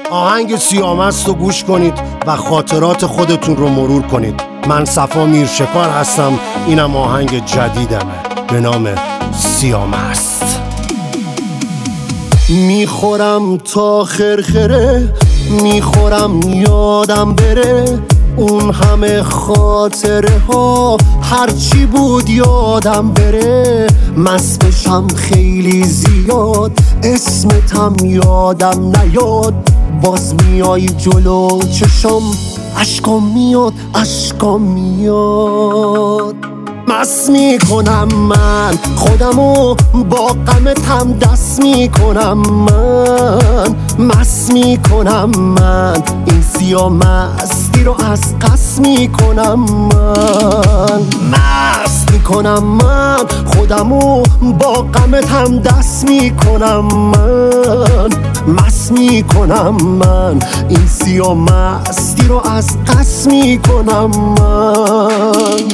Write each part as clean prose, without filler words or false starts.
آهنگ سیامست رو گوش کنید و خاطرات خودتون رو مرور کنید. من صفا میرشکار هستم، اینم آهنگ جدیدمه به نام سیامست. میخورم تا خرخره، میخورم یادم بره اون همه خاطره ها، هرچی بود یادم بره. مست بشم خیلی زیاد، اسمتم یادم نیاد، باز میای جلو چشم، اشکام میاد اشکام میاد. مست میکنم من خودمو، با غمتم دست میکنم من، مست میکنم من این سیامستی رو از قصد میکنم من، مست میکنم من خودمو، با غمتم دست میکنم من، مست میکنم من این سیامستی رو از قصد میکنم من.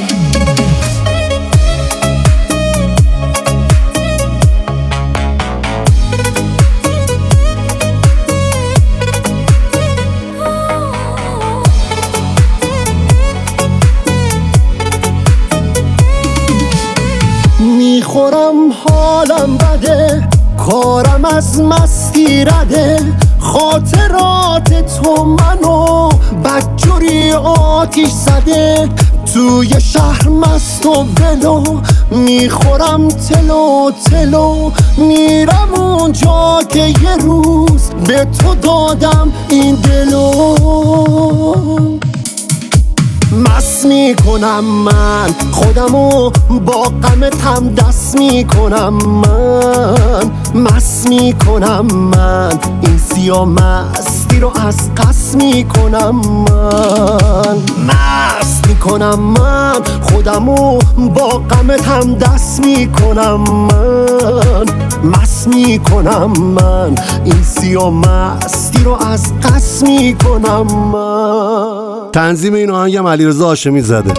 میخورم حالم بده، کارم از مستی رده، خاطرات تو منو بدجوری آتیش زده. توی شهر مست و ولو، میخورم تلو تلو، میرم اونجا که یه روز به تو دادم این دلو. مست میکنم من خودمو، با غمتم دست میکنم من، مست میکنم من این سیامستی رو از قصد میکنم من، مست میکنم من خودمو، با غمتم دست میکنم من، مست میکنم من این سیامستی رو از قصد میکنم من. تنظیم این آهنگم علیرضا هاشمی زده.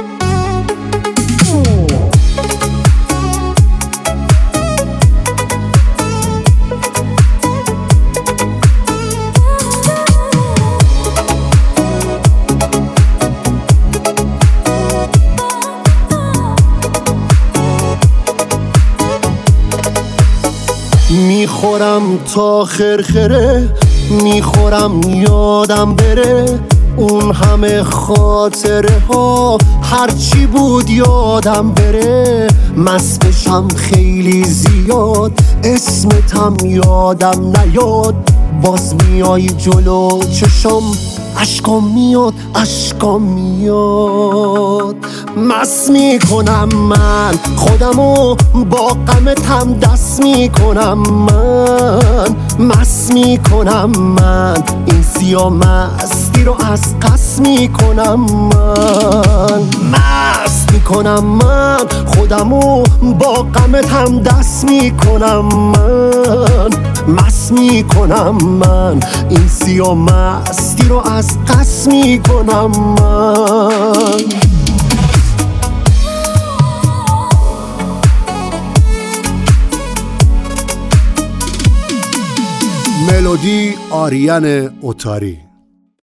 میخورم تا خرخره، میخورم یادم بره اون همه خاطره ها، هرچی بود یادم بره. مست بشم خیلی زیاد، اسمتم یادم نیاد، باز میای جلو چشم، اشکام میاد اشکام میاد. مست میکنم من خودمو، با غمتم دست میکنم من، مست میکنم من این سیامستی رو از قصد میکنم من، مست میکنم من خودمو، با غمتم دست میکنم من، مست میکنم من این سیامستی رو از قصد میکنم من. ملودی آریان اوتاری.